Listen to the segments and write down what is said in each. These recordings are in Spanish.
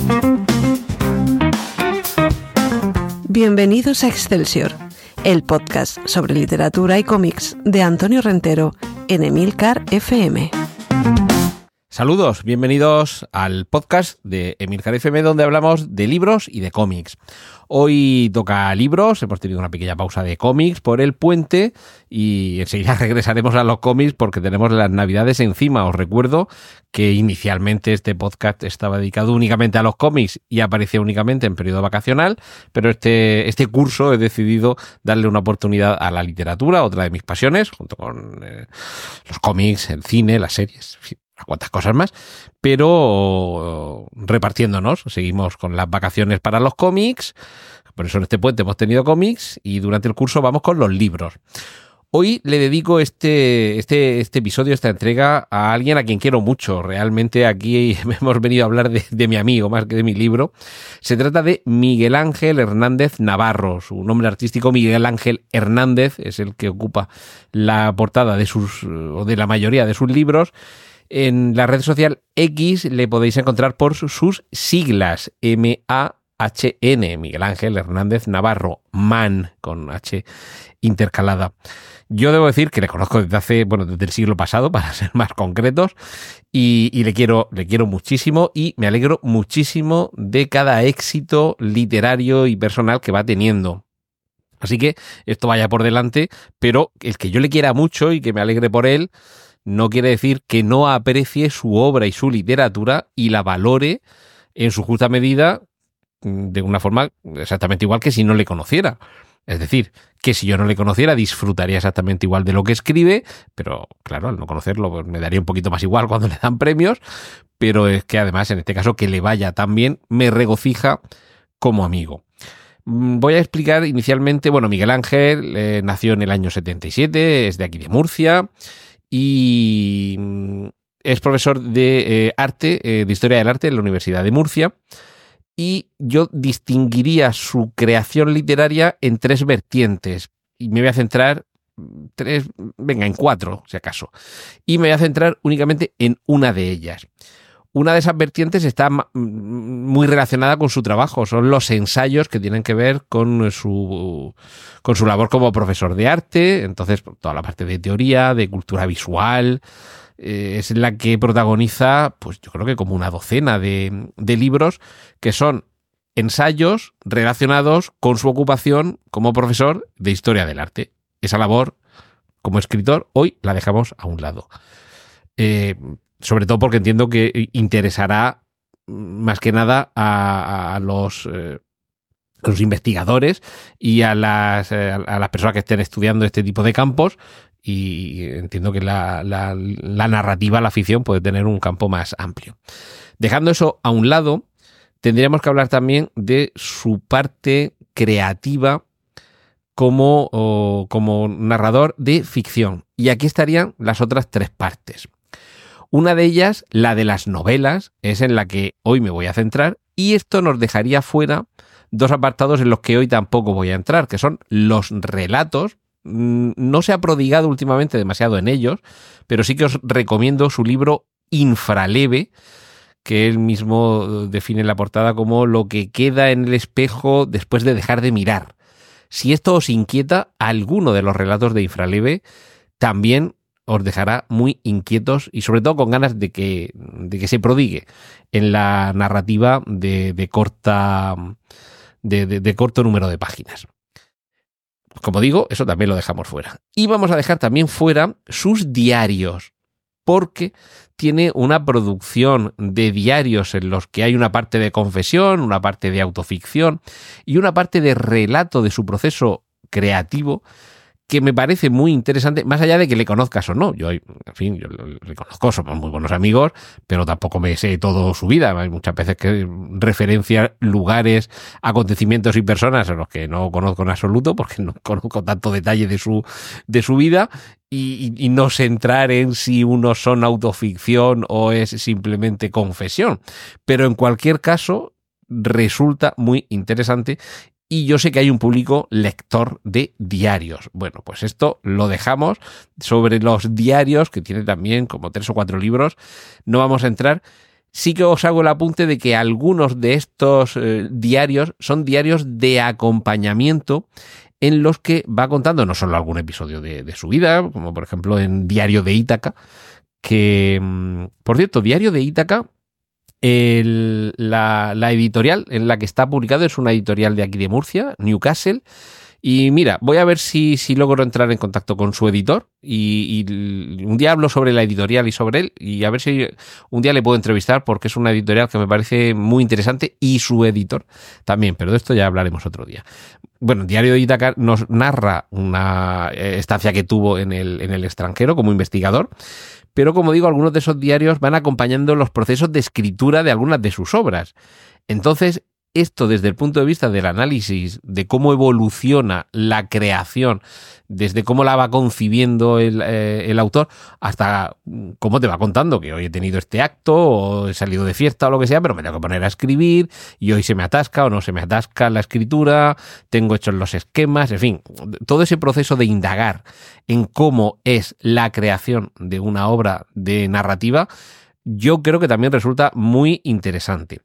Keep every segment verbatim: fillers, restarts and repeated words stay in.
Bienvenidos a Excelsior, el podcast sobre literatura y cómics de Antonio Rentero en Emilcar F M. Saludos, bienvenidos al podcast de Emilcar F M, donde hablamos de libros y de cómics. Hoy toca libros, hemos tenido una pequeña pausa de cómics por el puente y enseguida regresaremos a los cómics porque tenemos las Navidades encima. Os recuerdo que inicialmente este podcast estaba dedicado únicamente a los cómics y aparecía únicamente en periodo vacacional, pero este, este curso he decidido darle una oportunidad a la literatura, otra de mis pasiones, junto con eh, los cómics, el cine, las series, en fin, unas cuantas cosas más, pero repartiéndonos. Seguimos con las vacaciones para los cómics, por eso en este puente hemos tenido cómics y durante el curso vamos con los libros. Hoy le dedico este, este, este episodio, esta entrega, a alguien a quien quiero mucho. Realmente aquí hemos venido a hablar de, de mi amigo más que de mi libro. Se trata de Miguel Ángel Hernández Navarro. Su nombre artístico, Miguel Ángel Hernández, es el que ocupa la portada de sus, o de la mayoría de sus libros. En la red social X le podéis encontrar por sus siglas, M A H N, Miguel Ángel Hernández Navarro, Man, con H intercalada. Yo debo decir que le conozco desde hace, bueno, desde el siglo pasado, para ser más concretos, y, y le quiero, le quiero muchísimo y me alegro muchísimo de cada éxito literario y personal que va teniendo. Así que esto vaya por delante, pero el que yo le quiera mucho y que me alegre por él no quiere decir que no aprecie su obra y su literatura y la valore en su justa medida de una forma exactamente igual que si no le conociera. Es decir, que si yo no le conociera disfrutaría exactamente igual de lo que escribe, pero claro, al no conocerlo pues me daría un poquito más igual cuando le dan premios, pero es que además en este caso que le vaya tan bien me regocija como amigo. Voy a explicar inicialmente, bueno, Miguel Ángel eh, nació en el año setenta y siete, es de aquí de Murcia, y es profesor de eh, arte, eh, de historia del arte en la Universidad de Murcia, y yo distinguiría su creación literaria en tres vertientes, y me voy a centrar, tres, venga, en cuatro, si acaso, y me voy a centrar únicamente en una de ellas. Una de esas vertientes está muy relacionada con su trabajo, son los ensayos que tienen que ver con su, con su labor como profesor de arte. Entonces, toda la parte de teoría, de cultura visual, eh, es la que protagoniza, pues yo creo que como una docena de, de libros que son ensayos relacionados con su ocupación como profesor de historia del arte. Esa labor, como escritor, hoy la dejamos a un lado. Eh, sobre todo porque entiendo que interesará más que nada a, a, los, eh, a los investigadores y a las, eh, a las personas que estén estudiando este tipo de campos, y entiendo que la, la, la narrativa, la ficción puede tener un campo más amplio. Dejando eso a un lado, tendríamos que hablar también de su parte creativa como, o, como narrador de ficción. Y aquí estarían las otras tres partes. Una de ellas, la de las novelas, es en la que hoy me voy a centrar, y esto nos dejaría fuera dos apartados en los que hoy tampoco voy a entrar, que son los relatos. No se ha prodigado últimamente demasiado en ellos, pero sí que os recomiendo su libro Infraleve, que él mismo define en la portada como lo que queda en el espejo después de dejar de mirar. Si esto os inquieta, alguno de los relatos de Infraleve también os dejará muy inquietos y sobre todo con ganas de que, de que se prodigue en la narrativa de, de, corta, de, de, de corto número de páginas. Como digo, eso también lo dejamos fuera. Y vamos a dejar también fuera sus diarios, porque tiene una producción de diarios en los que hay una parte de confesión, una parte de autoficción y una parte de relato de su proceso creativo, que me parece muy interesante, más allá de que le conozcas o no. Yo, en fin, yo le conozco, somos muy buenos amigos, pero tampoco me sé todo su vida. Hay muchas veces que referencia lugares, acontecimientos y personas a los que no conozco en absoluto, porque no conozco tanto detalle de su, de su vida, y, y no sé entrar en si unos son autoficción o es simplemente confesión. Pero en cualquier caso, resulta muy interesante. Y yo sé que hay un público lector de diarios. Bueno, pues esto lo dejamos. Sobre los diarios, que tiene también como tres o cuatro libros, no vamos a entrar. Sí que os hago el apunte de que algunos de estos eh, diarios son diarios de acompañamiento en los que va contando no solo algún episodio de, de su vida, como por ejemplo en Diario de Ítaca, que, por cierto, Diario de Ítaca, el, la, la editorial en la que está publicado es una editorial de aquí de Murcia, Newcastle. Y mira, voy a ver si, si logro entrar en contacto con su editor y, y un día hablo sobre la editorial y sobre él y a ver si un día le puedo entrevistar porque es una editorial que me parece muy interesante y su editor también, pero de esto ya hablaremos otro día. Bueno, Diario de Ítaca nos narra una estancia que tuvo en el, en el extranjero como investigador, pero como digo, algunos de esos diarios van acompañando los procesos de escritura de algunas de sus obras. Entonces, esto desde el punto de vista del análisis de cómo evoluciona la creación, desde cómo la va concibiendo el, eh, el autor, hasta cómo te va contando que hoy he tenido este acto, o he salido de fiesta o lo que sea, pero me tengo que poner a escribir, y hoy se me atasca o no se me atasca la escritura, tengo hechos los esquemas, en fin, todo ese proceso de indagar en cómo es la creación de una obra de narrativa, yo creo que también resulta muy interesante.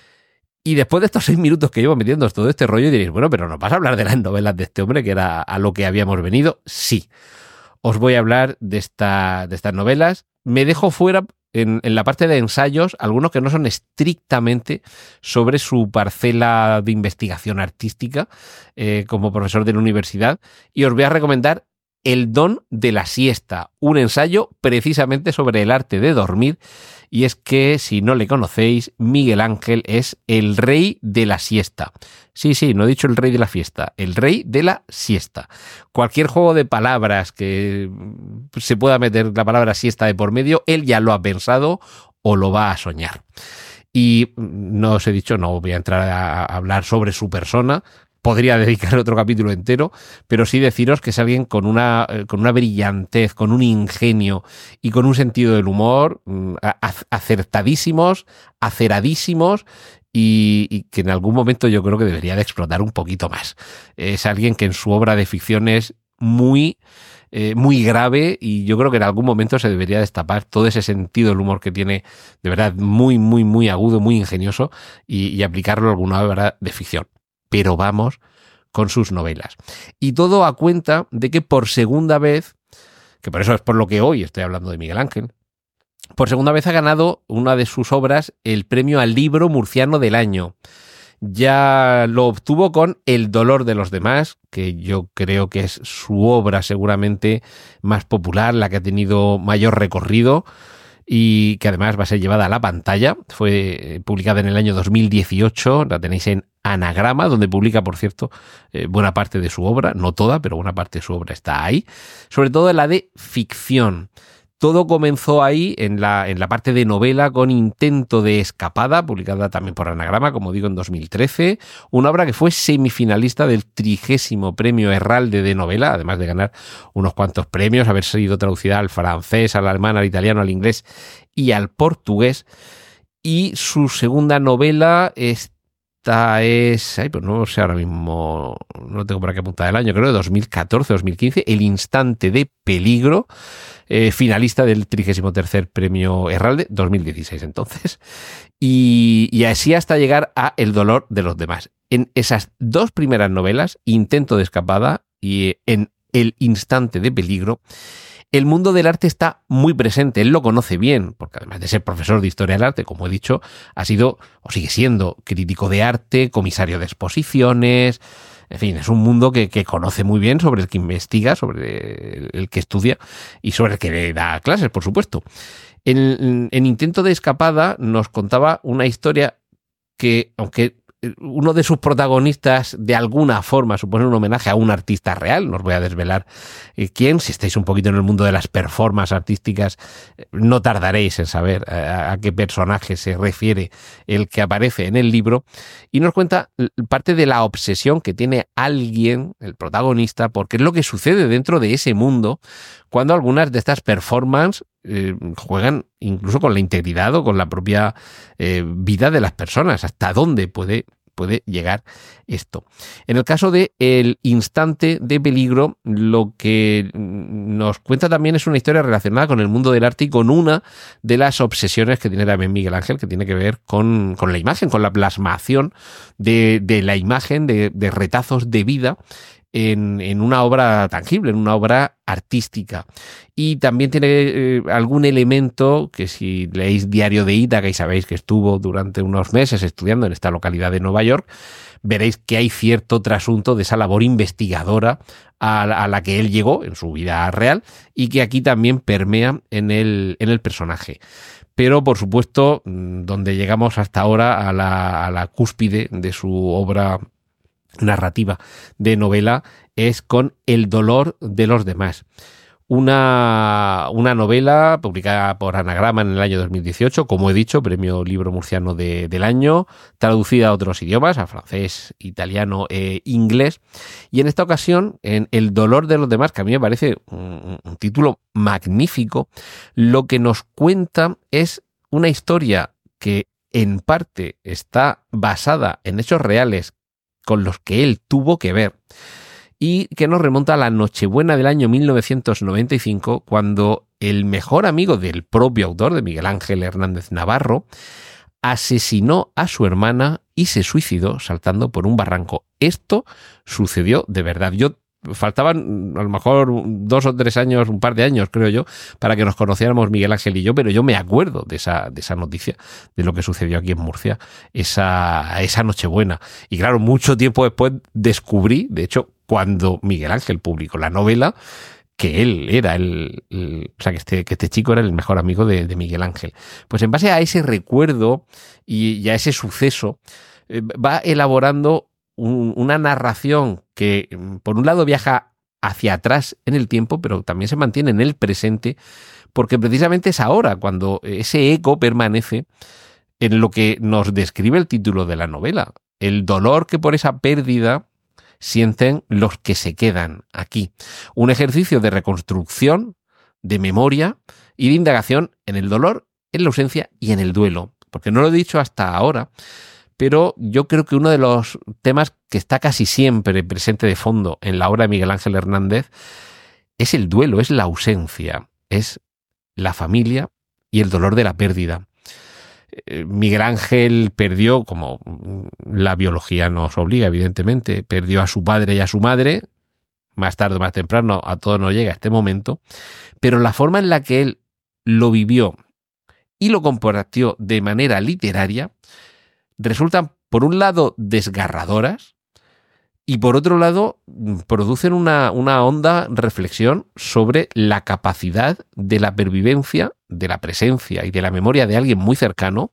Y después de estos seis minutos que llevo metiendo todo este rollo, diréis, bueno, pero ¿no vas a hablar de las novelas de este hombre, que era a lo que habíamos venido? Sí, os voy a hablar de, esta, de estas novelas. Me dejo fuera en, en la parte de ensayos, algunos que no son estrictamente sobre su parcela de investigación artística eh, como profesor de la universidad, y os voy a recomendar El don de la siesta, un ensayo precisamente sobre el arte de dormir. Y es que, si no le conocéis, Miguel Ángel es el rey de la siesta. Sí, sí, no he dicho el rey de la fiesta, el rey de la siesta. Cualquier juego de palabras que se pueda meter la palabra siesta de por medio, él ya lo ha pensado o lo va a soñar. Y no os he dicho, no voy a entrar a hablar sobre su persona, podría dedicar otro capítulo entero, pero sí deciros que es alguien con una, con una brillantez, con un ingenio y con un sentido del humor acertadísimos, aceradísimos, y, y que en algún momento yo creo que debería de explotar un poquito más. Es alguien que en su obra de ficción es muy... Eh, muy grave, y yo creo que en algún momento se debería destapar todo ese sentido del humor que tiene, de verdad, muy, muy, muy agudo, muy ingenioso, y, y aplicarlo a alguna obra de ficción. Pero vamos con sus novelas. Y todo a cuenta de que por segunda vez, que por eso es por lo que hoy estoy hablando de Miguel Ángel, por segunda vez ha ganado una de sus obras el premio al libro murciano del año. Ya lo obtuvo con El dolor de los demás, que yo creo que es su obra seguramente más popular, la que ha tenido mayor recorrido, y que además va a ser llevada a la pantalla. Fue publicada en el año dos mil dieciocho, la tenéis en Anagrama, donde publica, por cierto, eh, buena parte de su obra, no toda, pero buena parte de su obra está ahí, sobre todo la de ficción. Todo comenzó ahí en la, en la parte de novela con Intento de escapada, publicada también por Anagrama, como digo, en dos mil trece, una obra que fue semifinalista del trigésimo premio Herralde de novela, además de ganar unos cuantos premios, haber sido traducida al francés, al alemán, al italiano, al inglés y al portugués. Y su segunda novela es Esta es, ay, pues no sé ahora mismo, no lo tengo por aquí apuntada el año, creo de dos mil catorce, dos mil quince, El instante de peligro, eh, finalista del trigésimo tercer premio Herralde, dos mil dieciséis entonces, y, y así hasta llegar a El dolor de los demás. En esas dos primeras novelas, Intento de escapada y en El instante de peligro, el mundo del arte está muy presente, él lo conoce bien, porque además de ser profesor de Historia del Arte, como he dicho, ha sido o sigue siendo crítico de arte, comisario de exposiciones, en fin, es un mundo que, que conoce muy bien, sobre el que investiga, sobre el que estudia y sobre el que le da clases, por supuesto. En, en Intento de escapada nos contaba una historia que, aunque uno de sus protagonistas de alguna forma supone un homenaje a un artista real, no os voy a desvelar eh, quién, si estáis un poquito en el mundo de las performances artísticas no tardaréis en saber a, a qué personaje se refiere el que aparece en el libro, y nos cuenta parte de la obsesión que tiene alguien, el protagonista, porque es lo que sucede dentro de ese mundo cuando algunas de estas performances eh, juegan incluso con la integridad o con la propia eh, vida de las personas, hasta dónde puede puede llegar esto. En el caso de El instante de peligro, lo que nos cuenta también es una historia relacionada con el mundo del arte y con una de las obsesiones que tiene también Miguel Ángel, que tiene que ver con, con la imagen, con la plasmación de, de la imagen, de, de retazos de vida En, en una obra tangible, en una obra artística. Y también tiene eh, algún elemento que, si leéis Diario de Ítaca y sabéis que estuvo durante unos meses estudiando en esta localidad de Nueva York, veréis que hay cierto trasunto de esa labor investigadora a, a la que él llegó en su vida real y que aquí también permea en el, en el personaje. Pero, por supuesto, donde llegamos hasta ahora a la, a la cúspide de su obra narrativa de novela es con El dolor de los demás. Una, una novela publicada por Anagrama en el año dos mil dieciocho, como he dicho, premio Libro Murciano de, del año, traducida a otros idiomas, a francés, italiano e inglés. Y en esta ocasión, en El dolor de los demás, que a mí me parece un, un título magnífico, lo que nos cuenta es una historia que en parte está basada en hechos reales con los que él tuvo que ver, y que nos remonta a la Nochebuena del año mil novecientos noventa y cinco, cuando el mejor amigo del propio autor, de Miguel Ángel Hernández Navarro, asesinó a su hermana y se suicidó saltando por un barranco. Esto sucedió de verdad. Yo faltaban a lo mejor dos o tres años, un par de años, creo yo, para que nos conociéramos Miguel Ángel y yo, pero yo me acuerdo de esa, de esa noticia, de lo que sucedió aquí en Murcia, esa, esa Nochebuena. Y claro, mucho tiempo después descubrí, de hecho, cuando Miguel Ángel publicó la novela, que él era el, el o sea, que este, que este chico era el mejor amigo de, de Miguel Ángel. Pues en base a ese recuerdo y, y a ese suceso, eh, va elaborando un, una narración que, por un lado, viaja hacia atrás en el tiempo, pero también se mantiene en el presente, porque precisamente es ahora cuando ese eco permanece en lo que nos describe el título de la novela, el dolor que por esa pérdida sienten los que se quedan aquí. Un ejercicio de reconstrucción, de memoria y de indagación en el dolor, en la ausencia y en el duelo. Porque no lo he dicho hasta ahora, pero yo creo que uno de los temas que está casi siempre presente de fondo en la obra de Miguel Ángel Hernández es el duelo, es la ausencia, es la familia y el dolor de la pérdida. Miguel Ángel perdió, como la biología nos obliga, evidentemente, perdió a su padre y a su madre, más tarde o más temprano a todos nos llega este momento, pero la forma en la que él lo vivió y lo compartió de manera literaria resultan, por un lado, desgarradoras y por otro lado producen una, una honda reflexión sobre la capacidad de la pervivencia, de la presencia y de la memoria de alguien muy cercano,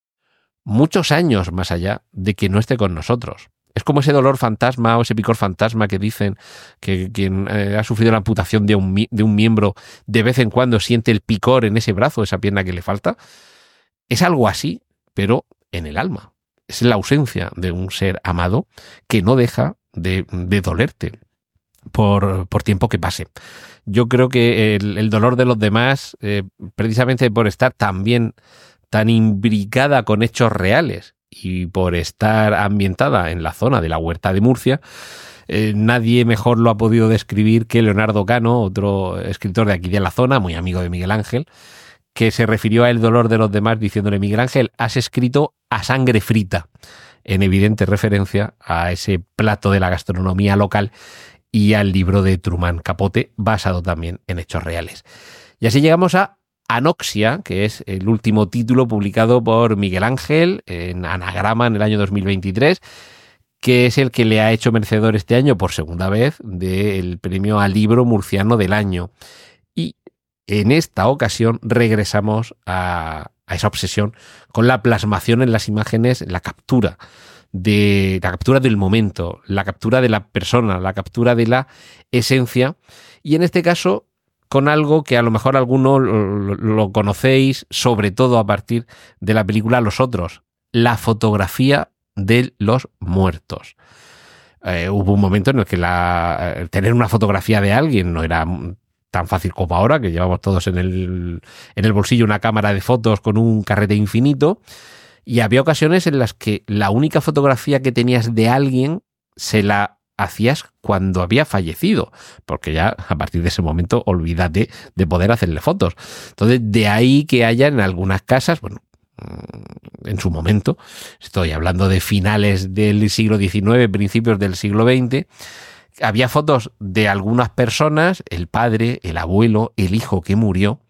muchos años más allá de que no esté con nosotros. Es como ese dolor fantasma o ese picor fantasma que dicen que quien eh, ha sufrido la amputación de un, de un miembro de vez en cuando siente el picor en ese brazo, esa pierna que le falta. Es algo así, pero en el alma. Es la ausencia de un ser amado que no deja de, de dolerte por, por tiempo que pase. Yo creo que el, el dolor de los demás, eh, precisamente por estar también tan imbricada con hechos reales y por estar ambientada en la zona de la Huerta de Murcia, eh, nadie mejor lo ha podido describir que Leonardo Cano, otro escritor de aquí de la zona, muy amigo de Miguel Ángel, que se refirió al dolor de los demás diciéndole: Miguel Ángel, has escrito a sangre frita, en evidente referencia a ese plato de la gastronomía local y al libro de Truman Capote, basado también en hechos reales. Y así llegamos a Anoxia, que es el último título publicado por Miguel Ángel en Anagrama en el año dos mil veintitrés, que es el que le ha hecho merecedor este año por segunda vez del premio al libro murciano del año. Y en esta ocasión regresamos a, a esa obsesión con la plasmación en las imágenes, la captura de la captura del momento, la captura de la persona, la captura de la esencia, y en este caso con algo que a lo mejor alguno lo, lo conocéis, sobre todo a partir de la película Los Otros, la fotografía de los muertos. Eh, hubo un momento en el que la, tener una fotografía de alguien no era tan fácil como ahora, que llevamos todos en el, en el bolsillo una cámara de fotos con un carrete infinito, Y había ocasiones en las que la única fotografía que tenías de alguien se la hacías cuando había fallecido, porque ya a partir de ese momento olvídate de poder hacerle fotos. Entonces, de ahí que haya en algunas casas, bueno, en su momento, estoy hablando de finales del siglo diecinueve, principios del siglo veinte, había fotos de algunas personas, el padre, el abuelo, el hijo que murió,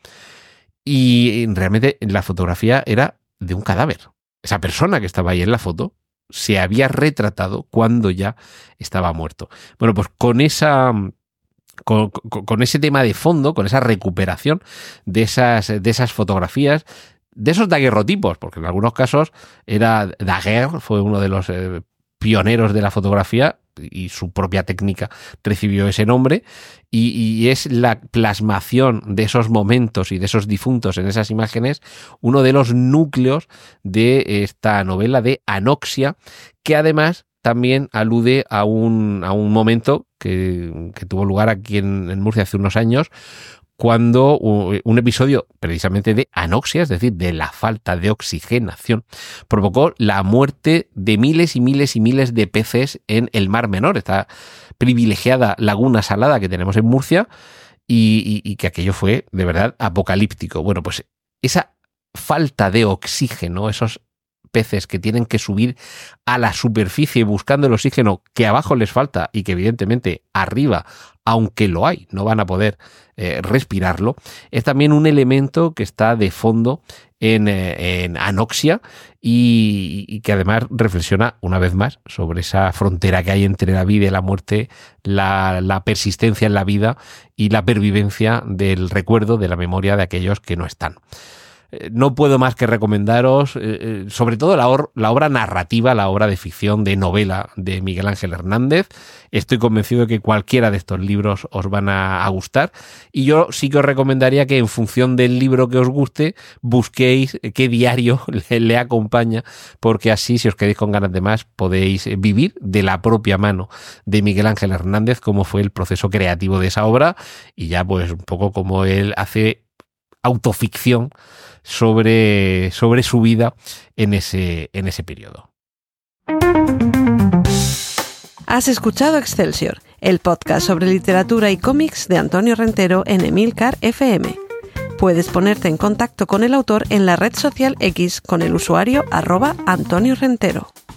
y realmente la fotografía era de un cadáver. Esa persona que estaba ahí en la foto se había retratado cuando ya estaba muerto. Bueno, pues con esa... Con, con, con ese tema de fondo, con esa recuperación de esas, de esas fotografías, de esos daguerrotipos, porque en algunos casos era Daguerre, fue uno de los eh, pioneros de la fotografía y su propia técnica recibió ese nombre, y, y es la plasmación de esos momentos y de esos difuntos en esas imágenes uno de los núcleos de esta novela de Anoxia, que además también alude a un, a un momento que, que tuvo lugar aquí en, en Murcia hace unos años, cuando un episodio precisamente de anoxia, es decir, de la falta de oxigenación, provocó la muerte de miles y miles y miles de peces en el Mar Menor, esta privilegiada laguna salada que tenemos en Murcia, y, y, y que aquello fue de verdad apocalíptico. Bueno, pues esa falta de oxígeno, esos peces que tienen que subir a la superficie buscando el oxígeno que abajo les falta y que evidentemente arriba, aunque lo hay, no van a poder eh, respirarlo, es también un elemento que está de fondo en, eh, en Anoxia y, y que además reflexiona una vez más sobre esa frontera que hay entre la vida y la muerte, la, la persistencia en la vida y la pervivencia del recuerdo, de la memoria de aquellos que no están. No puedo más que recomendaros, eh, sobre todo la, or, la obra narrativa, la obra de ficción, de novela de Miguel Ángel Hernández. Estoy convencido de que cualquiera de estos libros os van a, a gustar. Y yo sí que os recomendaría que en función del libro que os guste, busquéis qué diario le, le acompaña, porque así, si os quedáis con ganas de más, podéis vivir de la propia mano de Miguel Ángel Hernández cómo fue el proceso creativo de esa obra y ya pues un poco como él hace autoficción sobre, sobre su vida en ese, en ese periodo. Has escuchado Excelsior, el podcast sobre literatura y cómics de Antonio Rentero en Emilcar F M. Puedes ponerte en contacto con el autor en la red social X con el usuario arroba Antonio Rentero.